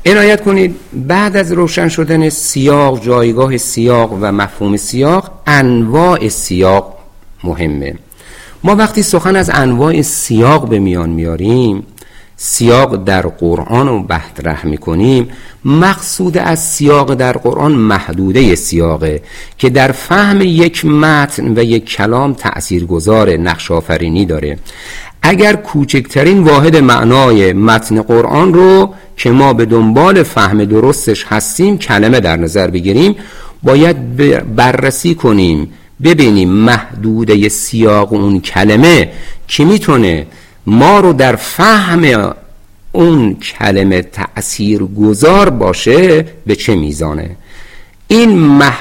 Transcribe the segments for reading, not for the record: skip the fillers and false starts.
عنایت کنید بعد از روشن شدن سیاق، جایگاه سیاق و مفهوم سیاق، انواع سیاق مهمه. ما وقتی سخن از انواع سیاق به میان میاریم، سیاق در قرآن رو مطرح میکنیم، مقصود از سیاق در قرآن محدوده سیاقه که در فهم یک متن و یک کلام تأثیرگذار، نقش آفرینی داره. اگر کوچکترین واحد معنای متن قرآن رو که ما به دنبال فهم درستش هستیم کلمه در نظر بگیریم، باید بررسی کنیم ببینیم محدوده سیاق اون کلمه که میتونه ما رو در فهم اون کلمه تأثیر گذار باشه به چه میزانه. این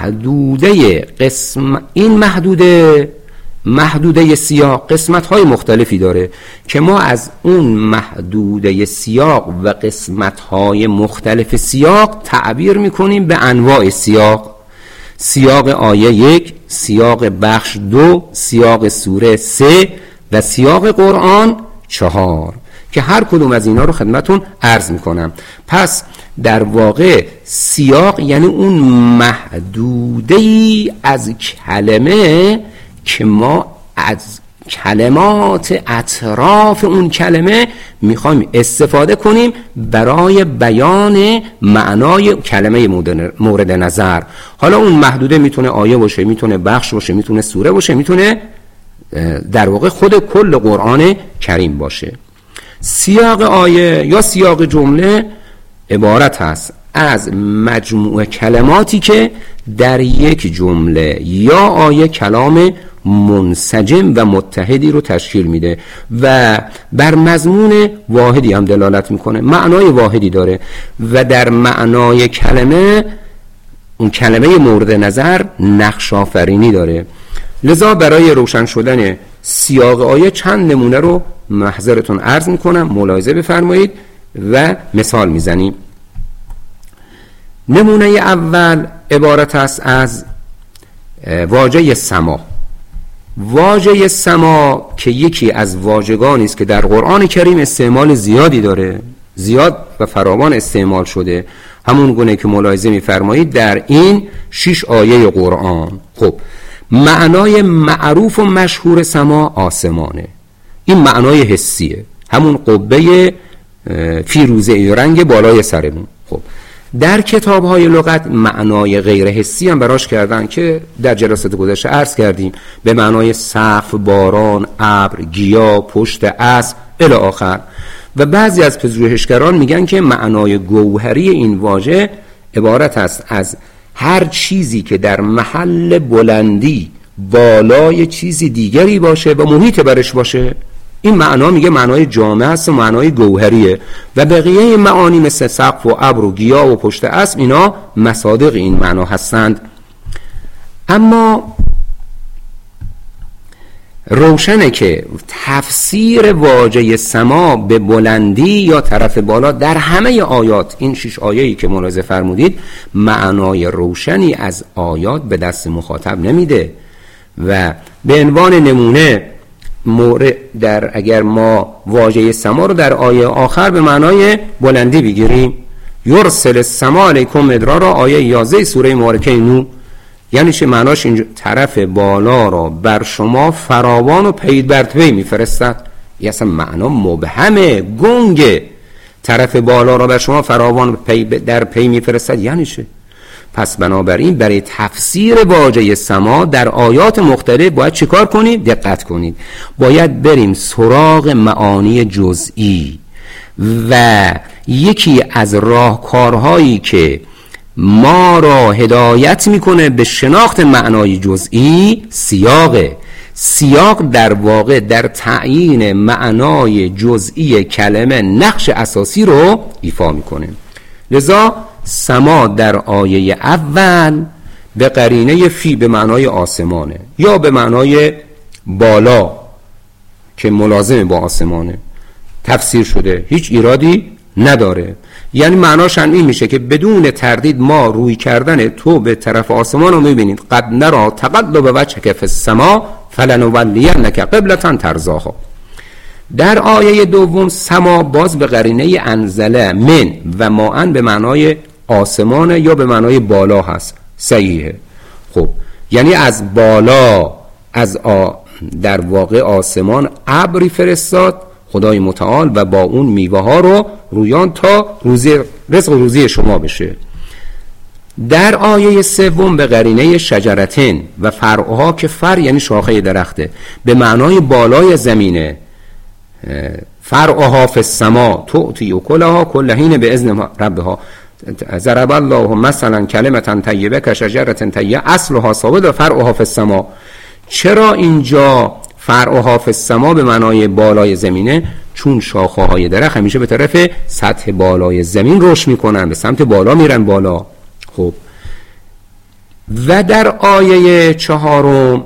محدوده سیاق قسمت های مختلفی داره که ما از اون محدوده سیاق و قسمت های مختلف سیاق تعبیر میکنیم به انواع سیاق. سیاق آیه 1، سیاق بخش 2، سیاق سوره 3 و سیاق قرآن 4 که هر کدوم از اینا رو خدمتون عرض میکنم. پس در واقع سیاق یعنی اون محدوده‌ای از کلمه که ما از کلمات اطراف اون کلمه میخوایم استفاده کنیم برای بیان معنای کلمه مورد نظر. حالا اون محدوده میتونه آیه باشه، میتونه بخش باشه، میتونه سوره باشه، میتونه در واقع خود کل قرآن کریم باشه. سیاق آیه یا سیاق جمله عبارت هست از مجموعه کلماتی که در یک جمله یا آیه کلام منسجم و متحدی رو تشکیل میده و بر مضمون واحدی هم دلالت میکنه، معنای واحدی داره و در معنای کلمه، اون کلمه مورد نظر، نقش آفرینی داره. لذا برای روشن شدن سیاق آیه چند نمونه رو محضرتون عرض میکنم، ملاحظه بفرمایید و مثال میزنیم. نمونه اول عبارت است از واژه سما. واژه سما که یکی از واژگانی است که در قرآن کریم استعمال زیادی داره، زیاد و فراوان استعمال شده، همون گونه که ملاحظه می‌فرمایید در این 6 آیه قرآن. خب معنای معروف و مشهور سما آسمانه، این معنای حسیه، همون قبه فیروزه‌ای رنگ بالای سرمون. خب در کتاب‌های لغت معنای غیر حسی هم براش کردن که در جلسات گذشته عرض کردیم، به معنای سقف، باران، ابر، گیاه، پشت اسب الی آخر. و بعضی از پژوهشگران میگن که معنای گوهری این واژه عبارت است از هر چیزی که در محل بلندی بالای چیزی دیگری باشه و محیط برش باشه. این معنا میگه معنای جامع است و معنای گوهریه و بقیه معانی مثل سقف و ابر و گیاه و پشت اسب اینا مصادق این معنا هستند. اما روشنه که تفسیر واژه سما به بلندی یا طرف بالا در همه آیات، این 6 آیه‌ای که ملاحظه فرمودید، معنای روشنی از آیات به دست مخاطب نمیده. و به عنوان نمونه اگر ما واژه سما رو در آیه آخر به معنای بلندی بگیریم، یرسل السما علیکم مدرارا، آیه 11 سوره مبارکه نوح، یعنی چه معناش؟ اینجا طرف بالا را بر شما فراوان و پی بر پی میفرستد. این اصلا معنا مبهمه، گنگه. طرف بالا را بر شما فراوان در پی میفرستد یعنی چه؟ پس بنابراین برای تفسیر واژه سما در آیات مختلف باید چیکار کنید؟ دقت کنید. باید بریم سراغ معانی جزئی و یکی از راهکارهایی که ما را هدایت میکنه به شناخت معنای جزئی سیاق در واقع در تعیین معنای جزئی کلمه نقش اساسی رو ایفا میکنه. لذا سما در آیه اول به قرینه فی به معنای آسمانه یا به معنای بالا که ملازم با آسمانه تفسیر شده، هیچ ایرادی نداره. یعنی معناش هم این میشه که بدون تردید ما روی کردن تو به طرف آسمان رو میبینید. قد نرا تقلب وجهک فی السما فلنولینک قبلة ترضاها. در آیه دوم سما باز به قرینه انزله من و ماء به معنای آسمان یا به معنای بالا هست. صحیحه. خب یعنی از بالا، از در واقع آسمان ابری فرستاد خدای متعال و با اون میوه ها رو رویان تا رزق و روزی شما بشه. در آیه سوم به قرینه شجرتین و فرعها که فر یعنی شاخه درخته به معنای بالای زمینه. فرعها فی السما تؤتی اکلها کل حین باذن ربها ضرب الله مثلا کلمة طیبه کشجرة طیبه اصلها ثابت و فرعها فی السما. چرا اینجا فرعها فی السما به معنای بالای زمینه؟ چون شاخه های درخت همیشه به طرف سطح بالای زمین رشد میکنن، به سمت بالا میرن بالا. خب و در آیه 4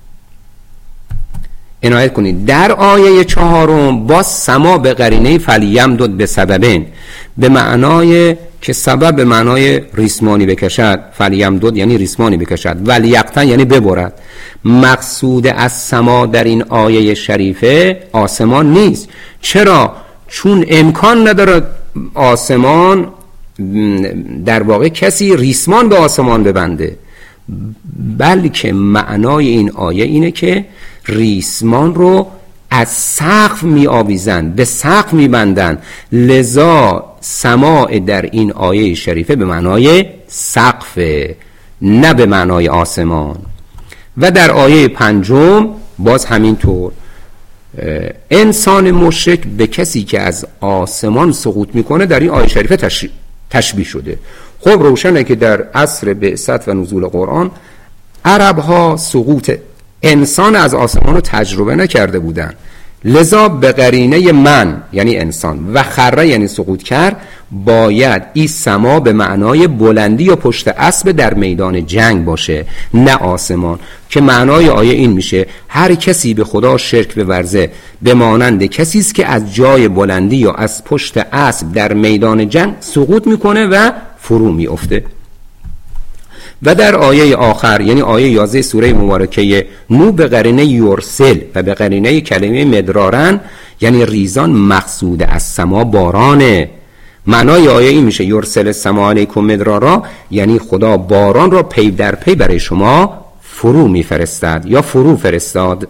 عنایت کنید، در آیه 4 با سما به قرینه فلیمدد به سببین به معنای که سبب به معنای ریسمانی بکشد، فلیمدد یعنی ریسمانی بکشد، ولیقطن یعنی ببرد. مقصود از سما در این آیه شریفه آسمان نیست. چرا؟ چون امکان نداره آسمان در واقع کسی ریسمان به آسمان ببنده، بلکه معنای این آیه اینه که ریسمان رو از سقف می آویزن، به سقف می بندن. لذا سماع در این آیه شریفه به معنای سقف، نه به معنای آسمان. و در آیه 5 باز همینطور انسان مشرک به کسی که از آسمان سقوط میکنه در این آیه شریفه تشبیه شده. خب روشنه که در عصر بعثت و نزول قرآن عرب ها سقوط انسان از آسمان رو تجربه نکرده بودن، لذا به قرینه من یعنی انسان و خره یعنی سقوط کرد باید این سما به معنای بلندی یا پشت اسب در میدان جنگ باشه، نه آسمان. که معنای آیه این میشه هر کسی به خدا شرک بورزه به مانند کسی است که از جای بلندی یا از پشت اسب در میدان جنگ سقوط میکنه و فرو میافته. و در آیه آخر یعنی آیه 11 سوره مبارکه نو به قرینه یرسل و به قرینه کلمه مدرارن یعنی ریزان مقصود از سما بارانه. معنای آیه این میشه یرسل السما علیکم مدرارا یعنی خدا باران را پی در پی برای شما فرو میفرستد یا فرو فرستاد.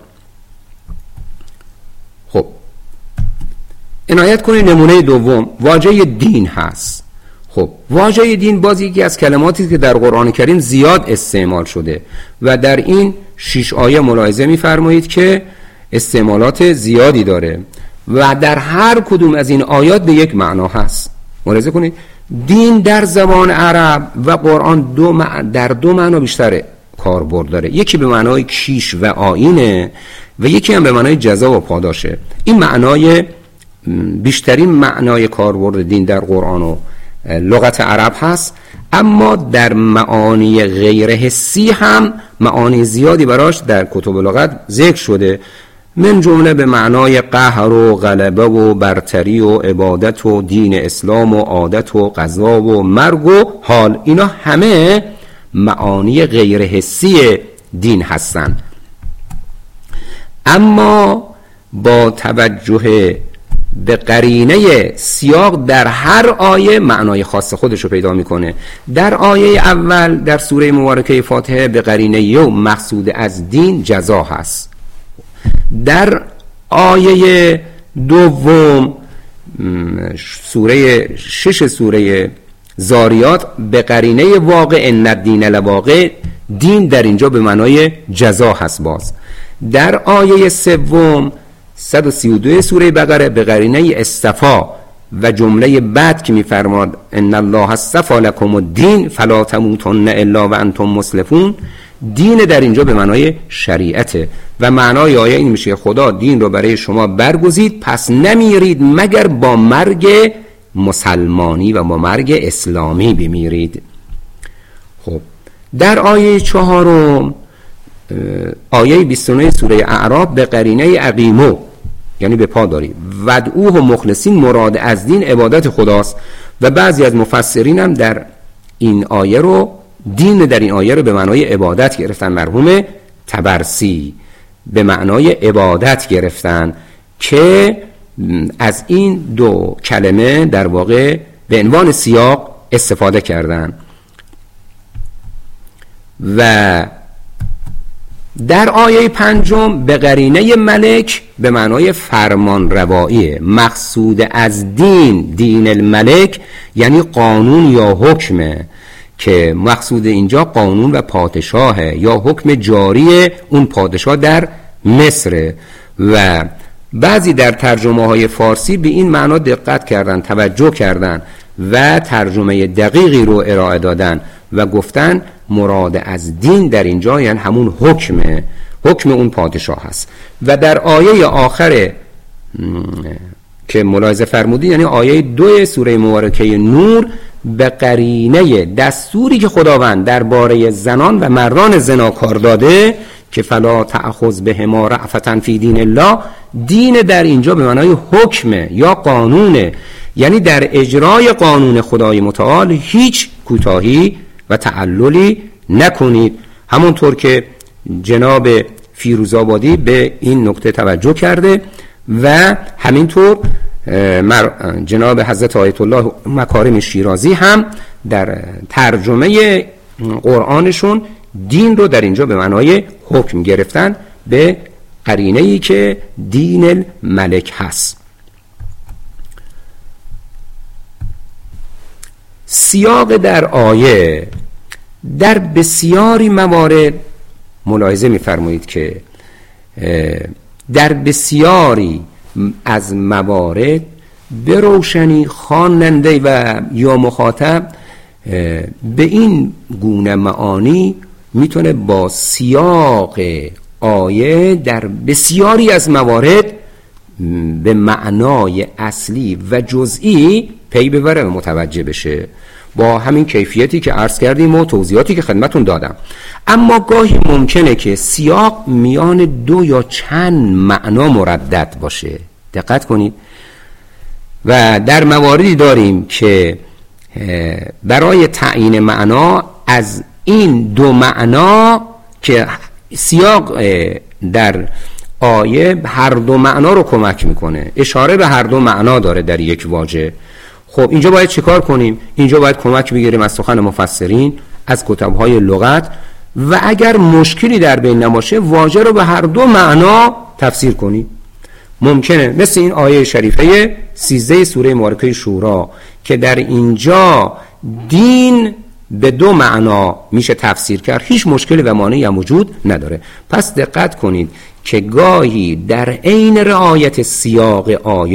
خب عنایت کنید نمونه دوم واژه دین هست. خب واژه دین باز یکی از کلماتی که در قرآن کریم زیاد استعمال شده و در این 6 آیه ملاحظه می‌فرمایید که استعمالات زیادی داره و در هر کدوم از این آیات به یک معنا هست. ملاحظه کنید دین در زبان عرب و قرآن در دو معنا بیشتر کاربرد داره. یکی به معنای کیش و آیینه و یکی هم به معنای جزا و پاداشه. این معنای بیشترین معنای کاربرد دین در قرآن و لغت عرب هست، اما در معانی غیر حسی هم معانی زیادی براش در کتب لغت ذکر شده، من جمله به معنای قهر و غلبه و برتری و عبادت و دین اسلام و عادت و قضا و مرگ و حال. اینا همه معانی غیر حسی دین هستند. اما با توجه به قرینه سیاق در هر آیه معنای خاص خودش رو پیدا میکنه. در آیه اول در سوره مبارکه فاتحه به قرینه یوم مقصود از دین جزا هست. در آیه دوم سوره 6 سوره زاریات به قرینه واقع ان الدین لواقع دین در اینجا به معنای جزا هست. باز در آیه سوم 132 سوره بقره به قرینه استفا و جمله بعد که میفرماد ان الله اصطفی لکم الدین فلا تموتن الا وانتم مسلمون، دین در اینجا به معنای شریعته و معنای آیه این میشه خدا دین رو برای شما برگزید پس نمیرید مگر با مرگ مسلمانی و با مرگ اسلامی بمیرید. خب در آیه 4 آیه 29 سوره اعراف به قرینه اقیمو یعنی به پا داری ودعوه مخلصین مراد از دین عبادت خداست و بعضی از مفسرین هم در این آیه رو دین در این آیه رو به معنای عبادت گرفتن. مرحوم طبرسی به معنای عبادت گرفتن که از این دو کلمه در واقع به عنوان سیاق استفاده کردن. و در آیه 5 به قرینه ملک به معنای فرمان روایی، مقصود از دین الملک یعنی قانون یا حکمه، که مقصود اینجا قانون و پادشاهه یا حکم جاری اون پادشاه در مصر. و بعضی در ترجمه های فارسی به این معنا دقت کردن، توجه کردن و ترجمه دقیقی رو ارائه دادن و گفتن مراد از دین در اینجا یعنی همون حکم اون پادشاه هست. و در آیه آخر که ملاحظه فرمودید یعنی آیه 2 سوره مبارکه نور، به قرینه دستوری که خداوند درباره زنان و مردان زناکار داده که فلا تأخذ بهما رأفة فی دین الله، دین در اینجا به معنای حکم یا قانونه، یعنی در اجرای قانون خدای متعال هیچ کوتاهی و تعللی نکنید. همونطور که جناب فیروزآبادی به این نکته توجه کرده و همینطور جناب حضرت آیت الله مکارم شیرازی هم در ترجمه قرآنشون دین رو در اینجا به معنای حکم گرفتن، به قرینه‌ای که دین الملک هست. سیاق در آیه در بسیاری موارد ملاحظه می‌فرمایید که در بسیاری از موارد به روشنی خواننده و یا مخاطب به این گونه معانی میتونه با سیاق آیه در بسیاری از موارد به معنای اصلی و جزئی پی ببره و متوجه بشه، با همین کیفیتی که عرض کردیم و توضیحاتی که خدمتون دادم. اما گاهی ممکنه که سیاق میان دو یا چند معنا مردد باشه، دقت کنید. و در مواردی داریم که برای تعیین معنا از این دو معنا که سیاق در آیه هر دو معنا رو کمک میکنه، اشاره به هر دو معنا داره در یک واژه. خب اینجا باید چیکار کنیم؟ اینجا باید کمک بگیریم از سخن مفسرین، از کتاب‌های لغت، و اگر مشکلی در بین نباشه واژه رو به هر دو معنا تفسیر کنیم. ممکنه مثل این آیه شریفه 13 سوره مبارکه شورا که در اینجا دین به دو معنا میشه تفسیر کرد، هیچ مشکلی و مانعی هم وجود نداره. پس دقت کنید که گاهی در عین رعایت سیاق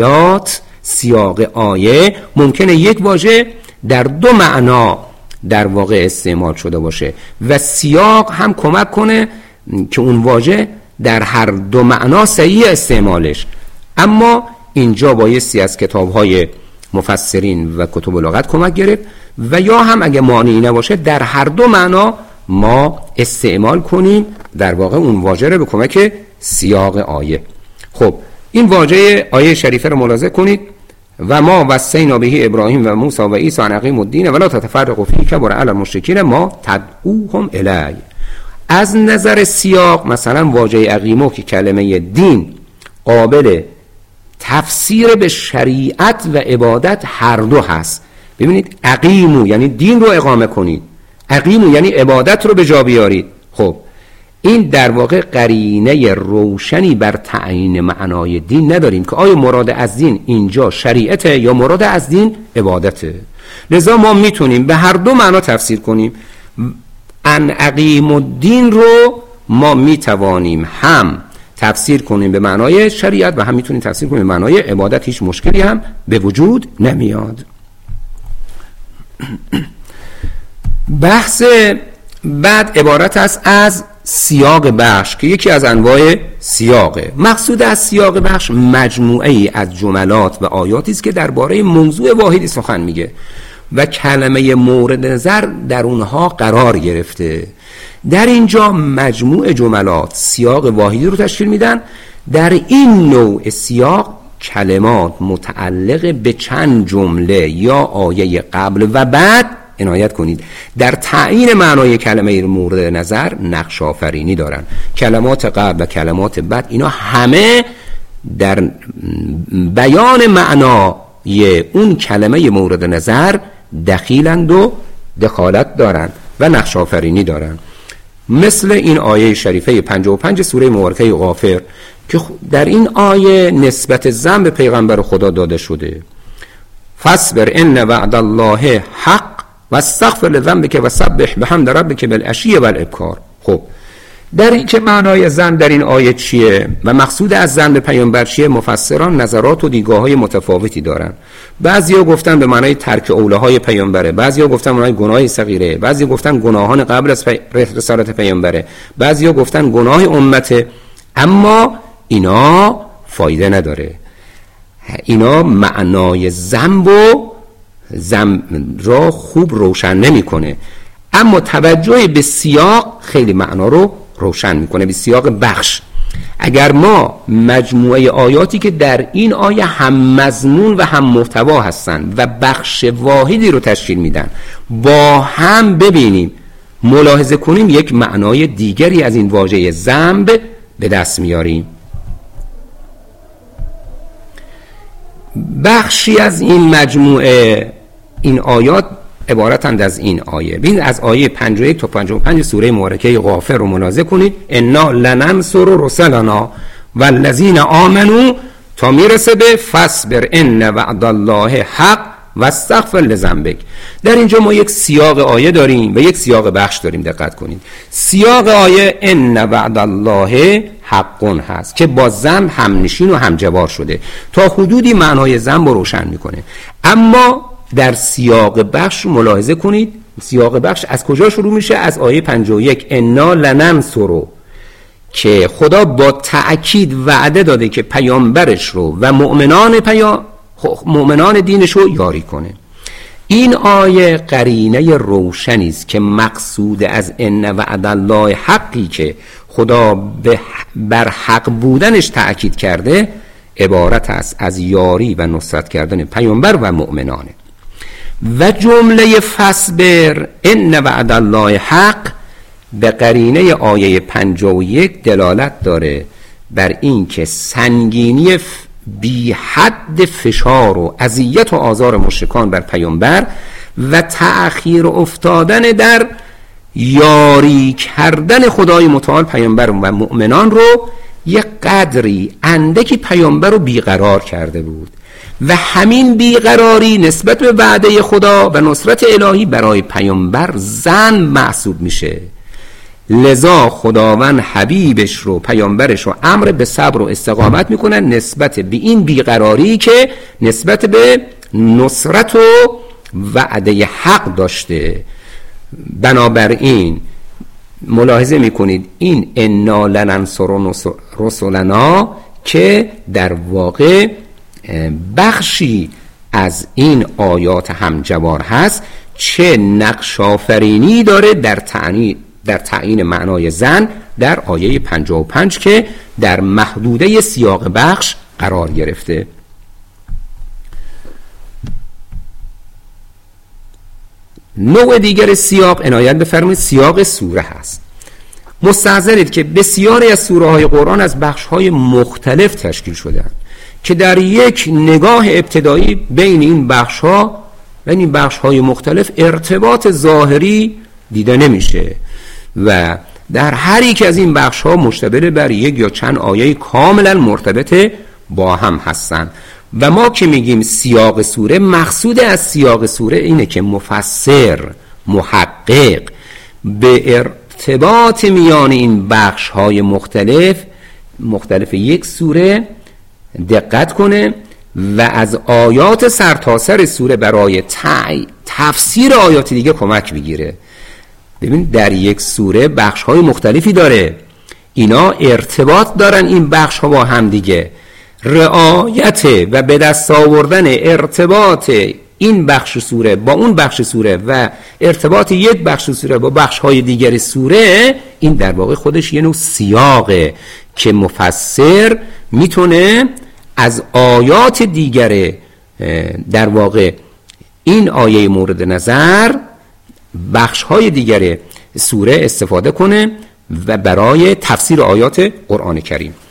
آیه ممکنه یک واژه در دو معنا در واقع استعمال شده باشه و سیاق هم کمک کنه که اون واژه در هر دو معنا صحیح استعمالش. اما اینجا بایستی از کتاب‌های مفسرین و کتب لغت کمک گرفت و یا هم اگه مانعی نباشه در هر دو معنا ما استعمال کنیم در واقع اون واژه رو به کمک سیاق آیه. خب این واژه آیه شریفه رو ملاحظه کنید: و ما وصینا به ابراهیم و موسی و عیسی ان اقیموا الدین ولا تتفرقوا فیه کبر علی المشرکین ما تدعوهم الیه. از نظر سیاق مثلا واژه اقیمو که کلمه دین قابل تفسیر به شریعت و عبادت هر دو هست. ببینید اقیمو یعنی دین رو اقامه کنید، اقیمو یعنی عبادت رو به جا بیارید. خب این در واقع قرینه روشنی بر تعیین معنای دین نداریم که آیا مراد از دین اینجا شریعته یا مراد از دین عبادته. لذا ما میتونیم به هر دو معنا تفسیر کنیم. ان اقیم الدین رو ما میتوانیم هم تفسیر کنیم به معنای شریعت و هم میتونیم تفسیر کنیم به معنای عبادت، هیچ مشکلی هم به وجود نمیاد. بحث بعد عبارت است از سیاق بخش که یکی از انواع سیاقه. مقصود از سیاق بخش مجموعه ای از جملات و آیاتی است که درباره موضوع واحدی سخن میگه و کلمه مورد نظر در اونها قرار گرفته. در اینجا مجموع جملات سیاق واحدی رو تشکیل میدن. در این نوع سیاق کلمات متعلق به چند جمله یا آیه قبل و بعد، عنایت کنید، در تعیین معنای کلمه مورد نظر نقش آفرینی دارن. کلمات قبل و کلمات بعد اینا همه در بیان معنای اون کلمه مورد نظر دخیلند و دخالت دارند و نقش آفرینی دارند. مثل این آیه شریفه 55 سوره مبارکه غافر که در این آیه نسبت ذنب پیغمبر خدا داده شده: فاصبر ان وعد الله حق واستغفر لذنبک وسبح بحمد ربک بالعشی والابکار. خب در این که معنای ذنب در این آیه چیه و مقصود از ذنب پیامبر چیه، مفسران نظرات و دیدگاه‌های متفاوتی دارن. بعضیا گفتن به معنای ترک اولاهای پیامبره، بعضیا گفتن معنای گناه صغیره، بعضیا گفتن گناهان قبل از رسالت پیامبره، بعضیا گفتن گناه امته. اما اینا فایده نداره، اینا معنای ذنب را خوب روشن نمیکنه، اما توجه به سیاق خیلی معنا رو روشن میکنه، به سیاق بخش. اگر ما مجموعه آیاتی که در این آیه هم مضمون و هم محتوا هستن و بخش واحدی رو تشکیل میدن با هم ببینیم، ملاحظه کنیم، یک معنای دیگری از این واژه ذنب به دست میاریم. بخشی از این مجموعه این آیات عبارتند از این آیه. ببین از آیه 51 تا 55 سوره مبارکه غافر رو ملاحظه کنید: انا لننصر رسلنا والذین آمنوا، تا میرسه به فاصبر ان وعد الله حق واستغفر لذنبک. در اینجا ما یک سیاق آیه داریم و یک سیاق بخش داریم. دقت کنید، سیاق آیه ان وعد الله حق هست که با ذنب همنشین و همجوار شده، تا حدودی معنای ذنب رو روشن میکنه. اما در سیاق بخش ملاحظه کنید، سیاق بخش از کجا شروع میشه؟ از آیه 51 انا لننصر، که خدا با تأکید وعده داده که پیامبرش رو و مؤمنان دینش رو یاری کنه. این آیه قرینه روشنی است که مقصود از ان وعد الله حقی که خدا بر حق بودنش تأکید کرده عبارت است از یاری و نصرت کردن پیامبر و مؤمنانه. و جمله فاصبر ان وعد الله حق به قرینه آیه 51 دلالت داره بر این که سنگینی بی حد فشار و اذیت و آزار مشرکان بر پیامبر و تأخیر افتادن در یاری کردن خدای متعال پیامبر و مؤمنان رو یک قدری اندکی پیامبر رو بیقرار کرده بود و همین بیقراری نسبت به وعده خدا و نصرت الهی برای پیامبر ذنب محسوب میشه. لذا خداوند حبیبش رو، پیامبرش رو امر به صبر و استقامت میکنه نسبت به این بیقراری که نسبت به نصرت و وعده حق داشته. بنابراین ملاحظه میکنید این انا لننصر رسلنا که در واقع بخشی از این آیات همجوار هست، چه نقش آفرینی داره در تعیین معنای زن در آیه 55 که در محدوده سیاق بخش قرار گرفته. نوع دیگر سیاق عنایت بفرمایید سیاق سوره هست. مستحضرید که بسیاری از سوره های قرآن از بخش های مختلف تشکیل شدند که در یک نگاه ابتدایی بین این بخش های مختلف ارتباط ظاهری دیده نمیشه و در هر یک از این بخش ها مشتمل بر یک یا چند آیه کاملا مرتبط با هم هستند. و ما که میگیم سیاق سوره، مقصود از سیاق سوره اینه که مفسر، محقق به ارتباط میان این بخش های مختلف یک سوره دقت کنه و از آیات سرتاسر سوره برای تفسیر آیات دیگه کمک بگیره. ببین در یک سوره بخش های مختلفی داره، اینا ارتباط دارن این بخش ها با هم دیگه. رعایت و به دست آوردن ارتباط این بخش سوره با اون بخش سوره و ارتباط یک بخش سوره با بخش های دیگر سوره، این در واقع خودش یه نوع سیاقه که مفسر میتونه از آیات دیگر در واقع این آیه مورد نظر بخش های دیگر سوره استفاده کنه و برای تفسیر آیات قرآن کریم.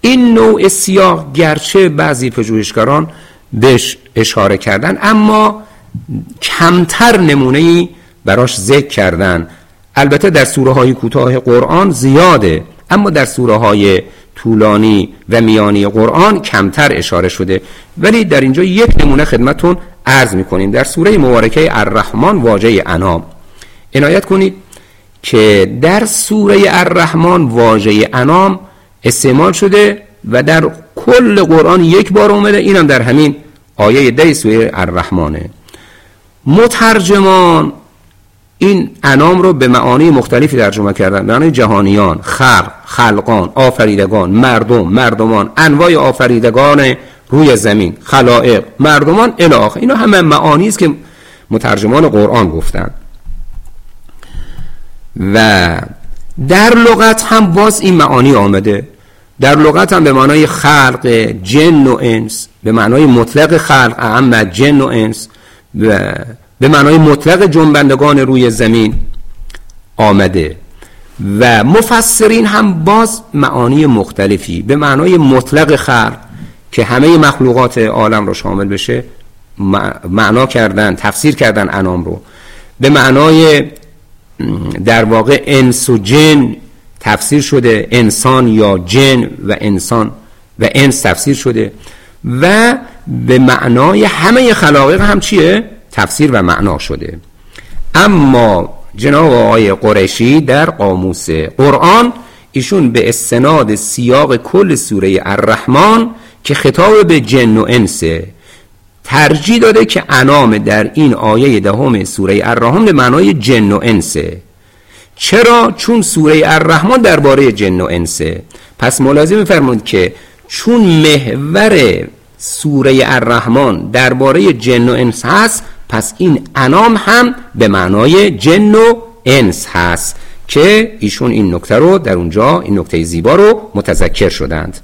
این نوع سیاق گرچه بعضی پژوهشگران بهش اشاره کردن، اما کمتر نمونه‌ای براش ذکر کردن. البته در سوره‌های کوتاه قرآن زیاده، اما در سوره‌های طولانی و میانی قرآن کمتر اشاره شده. ولی در اینجا یک نمونه خدمتون عرض می‌کنیم. در سوره مبارکه الرحمن واژه انام، عنایت کنید که در سوره الرحمن واژه انام استعمال شده و در کل قرآن یک بار اومده، اینم در همین آیه 10 سوره الرحمنه. مترجمان این انام رو به معانی مختلفی ترجمه کردن، به معنی جهانیان، خلق، خلقان، آفریدگان، مردم، مردمان، انواع آفریدگان روی زمین، خلائق، مردمان الی آخر. اینا همه معانی است که مترجمان قرآن گفتن. و در لغت هم باز این معانی آمده. در لغت هم به معنای خلق جن و انس، به معنای مطلق خلق اعم جن و انس، و به معنای مطلق جنبندگان روی زمین آمده. و مفسرین هم باز معانی مختلفی به معنای مطلق خلق که همه مخلوقات عالم رو شامل بشه معنا کردن، تفسیر کردن انام رو. به معنای در واقع انس و جن تفسیر شده، انسان یا جن و انسان و انس تفسیر شده. و به معنای همه خلایق هم چیه؟ تفسیر و معنا شده. اما جناب آقای قریشی در قاموس قرآن، ایشون به استناد سیاق کل سوره الرحمن که خطاب به جن و انسه، ترجیح داده که انام در این آیه 10 سوره الرحمن به معنای جن و انسه. چرا؟ چون سوره الرحمن درباره جن و انسه. پس ملاحظه بفرمایید که چون محور سوره الرحمن درباره جن و انس هست، پس این انام هم به معنای جن و انس هست که ایشون این نکته رو در اونجا، این نکته زیبا رو متذکر شدند.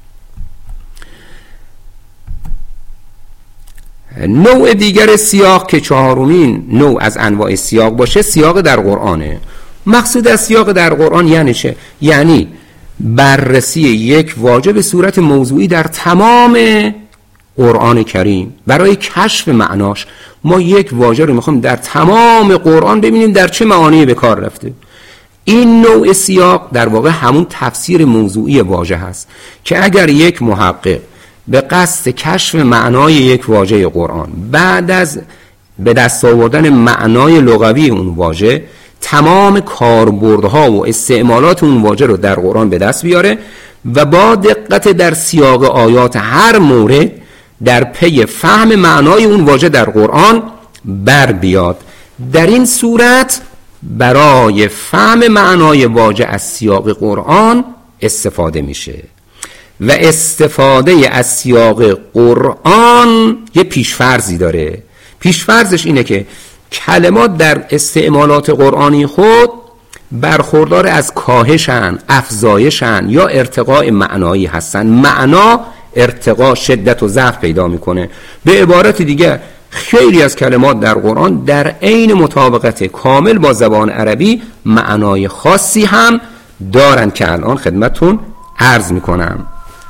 نوع دیگر سیاق که چهارمین نوع از انواع سیاق باشه، سیاق در قرآنه. مقصود از سیاق در قرآن یعنی چه؟ یعنی بررسی یک واژه به صورت موضوعی در تمام قرآن کریم. برای کشف معناش ما یک واژه رو میخوایم در تمام قرآن ببینیم در چه معانی به کار رفته. این نوع سیاق در واقع همون تفسیر موضوعی واژه هست که اگر یک محقق به قصد کشف معنای یک واژه قرآن بعد از به دست آوردن معنای لغوی اون واژه تمام کاربردها و استعمالات اون واژه رو در قرآن به دست بیاره و با دقت در سیاق آیات هر مورد در پی فهم معنای اون واژه در قرآن بر بیاد، در این صورت برای فهم معنای واژه از سیاق قرآن استفاده میشه. و استفاده از سیاق قرآن یه پیشفرضی داره. پیشفرضش اینه که کلمات در استعمالات قرآنی خود برخوردار از کاهشن، افزایشن یا ارتقاء معنایی هستن. معنا ارتقاء، شدت و ضعف پیدا میکنه. به عبارت دیگه خیلی از کلمات در قرآن در عین مطابقت کامل با زبان عربی معنای خاصی هم دارن که الان خدمتتون عرض میکنم.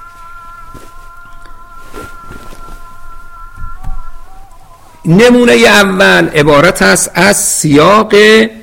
نمونه اول عبارت است از سیاق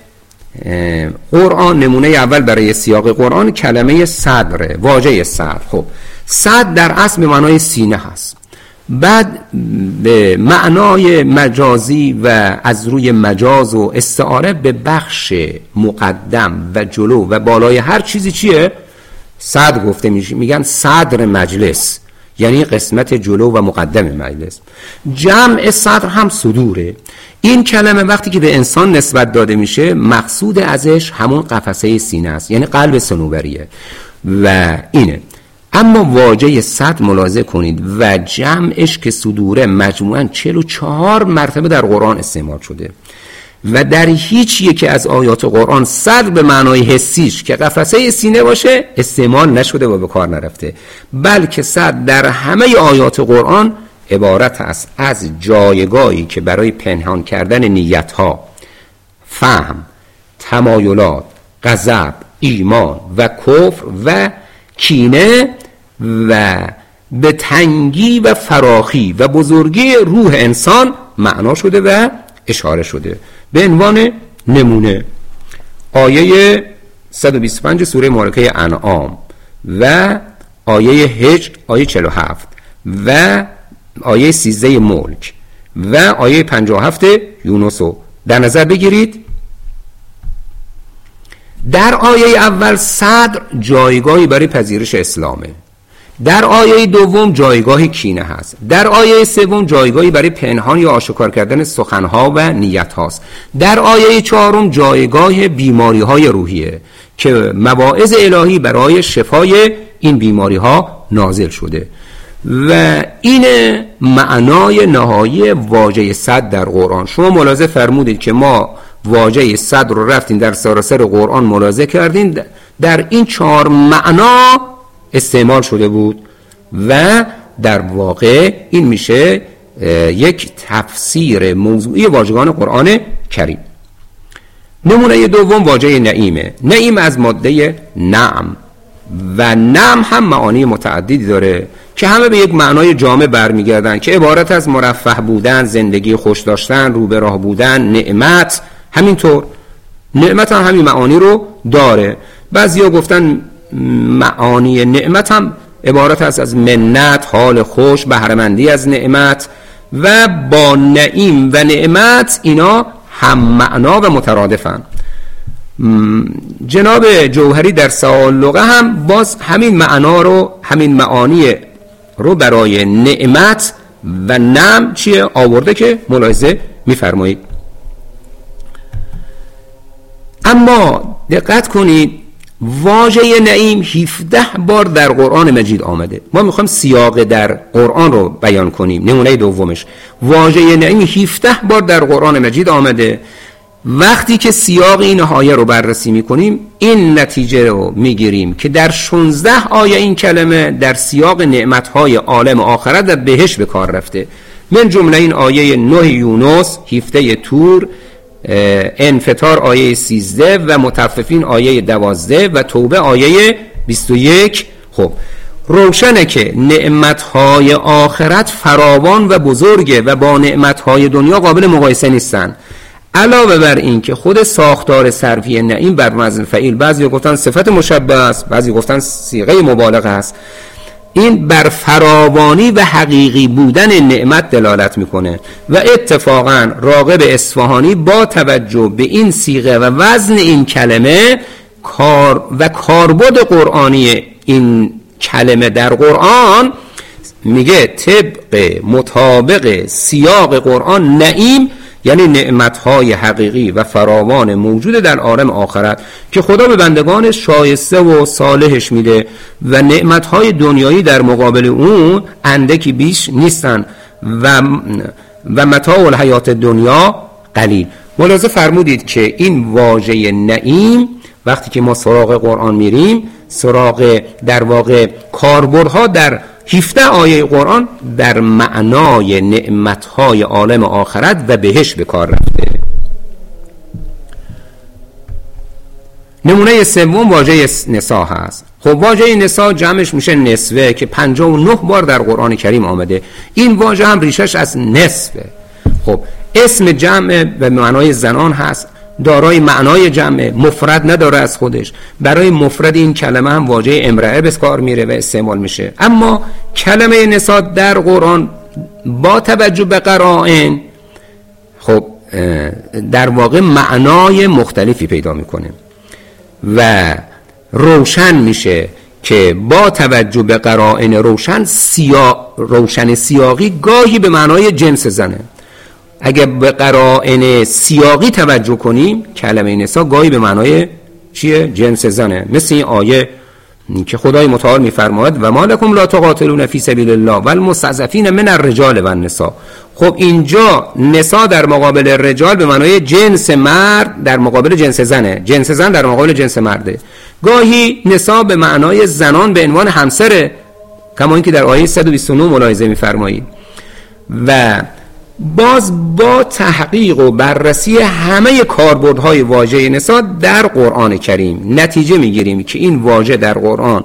قرآن. نمونه اول برای سیاق قرآن کلمه صدر، واژه صدر. خب صدر در اصل به معنای سینه هست. بعد به معنای مجازی و از روی مجاز و استعاره به بخش مقدم و جلو و بالای هر چیزی چیه؟ صدر گفته میشه. میگن صدر مجلس، یعنی قسمت جلو و مقدم مجلس. جمع صدر هم صدوره. این کلمه وقتی که به انسان نسبت داده میشه مقصود ازش همون قفسه سینه است، یعنی قلب صنوبریه و اینه. اما واژه صدر ملاحظه کنید و جمعش که صدوره مجموعاً 44 مرتبه در قرآن استعمال شده و در هیچ یکی از آیات قرآن صدر به معنای حسیش که قفسه سینه باشه استعمال نشده و به کار نرفته، بلکه صدر در همه آیات قرآن عبارت است از جایگاهی که برای پنهان کردن نیتها، فهم، تمایلات، غضب، ایمان و کفر و کینه و به تنگی و فراخی و بزرگی روح انسان معنا شده و اشاره شده. به عنوان نمونه آیه 125 سوره مبارکه انعام و آیه هجر آیه 47 و آیه 13 ملک و آیه 57 یونس رو در نظر بگیرید. در آیه اول صدر جایگاهی برای پذیرش اسلامه، در آیه دوم جایگاه کینه هست، در آیه سوم جایگاهی برای پنهان یا آشکار کردن سخنها و نیت هاست، در آیه چهارم جایگاه بیماری های روحیه که مواعظ الهی برای شفای این بیماری ها نازل شده و این معنای نهایی واژه صدر در قرآن. شما ملاحظه فرمودید که ما واژه صدر رو رفتیم در سراسر قرآن ملاحظه کردیم، در این 4 معنا استعمال شده بود و در واقع این میشه یک تفسیر موضوعی واژگان قرآن کریم. نمونه دوم واژه نعیمه. نعیم از ماده نعم و نعم هم معانی متعددی داره که همه به یک معنای جامع برمیگردن که عبارت از مرفه بودن، زندگی خوش داشتن، رو به راه بودن، نعمت. همینطور نعمت هم همین معانی رو داره. بعضیا گفتن معانی نعمت هم عبارت است از منت، حال خوش، بهره‌مندی از نعمت و با نعیم و نعمت اینا هم معنا و مترادفن. جناب جوهری در سواللغه هم باز همین معنا رو، همین معانی رو برای نعمت و نعم چیه آورده که ملاحظه می‌فرمایید. اما دقت کنید واژه نعیم 17 بار در قرآن مجید آمده. ما میخوایم سیاق در قرآن رو بیان کنیم. نمونه دومش واژه نعیم 17 بار در قرآن مجید آمده. وقتی که سیاق این آیه رو بررسی میکنیم این نتیجه رو میگیریم که در 16 آیه این کلمه در سیاق نعمتهای عالم آخرت و بهشت به کار رفته. من جمله این آیه 9 یونس، 17 طور، انفطار آیه 13 و مطففین آیه 12 و توبه آیه 21. خب روشنه که نعمتهای آخرت فراوان و بزرگه و با نعمتهای دنیا قابل مقایسه نیستن. علاوه بر این که خود ساختار صرفی نعیم بر وزن فعیل، بعضی گفتن صفت مشبه است، بعضی گفتن صیغه مبالغه است، این بر فراوانی و حقیقی بودن نعمت دلالت میکنه و اتفاقا راغب اصفهانی با توجه به این صیغه و وزن این کلمه کاربرد قرآنی این کلمه در قرآن میگه طبق مطابق سیاق قرآن نعیم یعنی نعمتهای حقیقی و فراوان موجود در عالم آخرت که خدا به بندگان شایسته و صالحش میده و نعمتهای دنیایی در مقابل اون اندکی بیش نیستن و متاع الحیات دنیا قلیل. ملاحظه فرمودید که این واژه نعیم وقتی که ما سراغ قرآن میریم، سراغ در واقع کاربردها در 17 آیه قرآن در معنای نعمتهای عالم آخرت و بهشت به کار رفته. نمونه سوم واژه نساء هست. خب واژه نساء جمعش میشه نسوه که 59 بار در قرآن کریم آمده. این واژه هم ریشش از نسوه. خب اسم جمع به معنای زنان هست، دارای معنای جمع، مفرد نداره از خودش. برای مفرد این کلمه هم واژه امرأه به کار میره و استعمال میشه. اما کلمه نساء در قرآن با توجه به قرائن خب در واقع معنای مختلفی پیدا میکنه و روشن میشه که با توجه به قرائن روشن سیاقی گاهی به معنای جنس زنه. اگه به قرائن سیاقی توجه کنیم کلمه نساء گاهی به معنای چیه؟ جنس زنه. مثل این آیه که خدای متعال میفرماید و ما لکم لا تقاتلون فی سبیل الله والمستضعفین من الرجال والنساء. خب اینجا نساء در مقابل رجال به معنای جنس مرد در مقابل جنس زنه، جنس زن در مقابل جنس مرده. گاهی نساء به معنای زنان به عنوان همسره، کما اینکه در آیه 129 ملاحظه میفرمایید. و باز با تحقیق و بررسی همه کاربردهای واژه نساء در قرآن کریم نتیجه میگیریم که این واژه در قرآن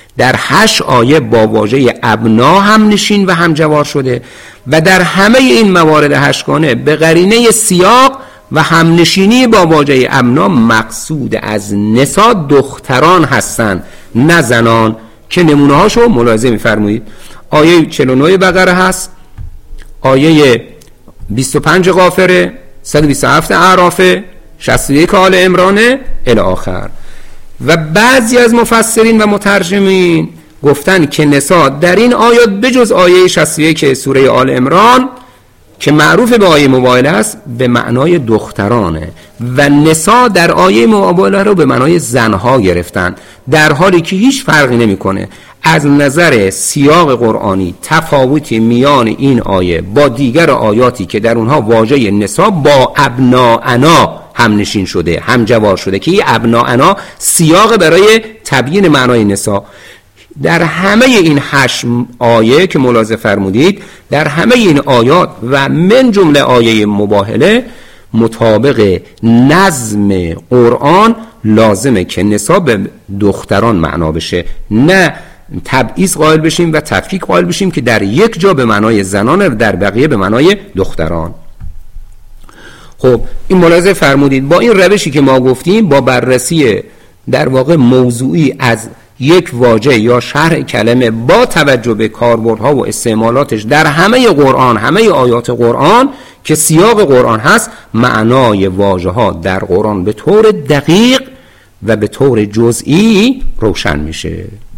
در 8 آیه با واژه ابنا هم نشین و هم جوار شده و در همه این موارد 8 گانه به قرینه سیاق و همنشینی با واژه ابنا مقصود از نساء دختران هستند نه زنان، که نمونه هاشو ملاحظه می‌فرمایید. آیه 49 بقره هست، آیه 25 غافره، 127 اعراف، 61 آل عمران الی آخر. و بعضی از مفسرین و مترجمین گفتن که نساء در این آیات بجز آیه 61 سوره آل عمران که معروف به آیه مباهله است به معنای دخترانه و نساء در آیه مباهله رو به معنای زنها گرفتن، در حالی که هیچ فرقی نمیکنه. از نظر سیاق قرآنی تفاوتی میان این آیه با دیگر آیاتی که در اونها واژه نساء با ابناءنا هم نشین شده، هم جوار شده، که این ابناءنا سیاق برای تبیین معنای نساء. در همه این 8 آیه که ملاحظه فرمودید، در همه این آیات و من جمله آیه مباهله مطابق نظم قرآن لازمه که نساء به دختران معنا بشه، نه تبعیض قائل بشیم و تفکیک قائل بشیم که در یک جا به معنای زنان و در بقیه به معنای دختران. خب این ملاحظه فرمودید. با این روشی که ما گفتیم، با بررسی در واقع موضوعی از یک واژه یا شرح کلمه با توجه به کاربردها و استعمالاتش در همه قرآن، همه آیات قرآن که سیاق قرآن هست، معنای واژه ها در قرآن به طور دقیق و به طور جزئی روشن میشه.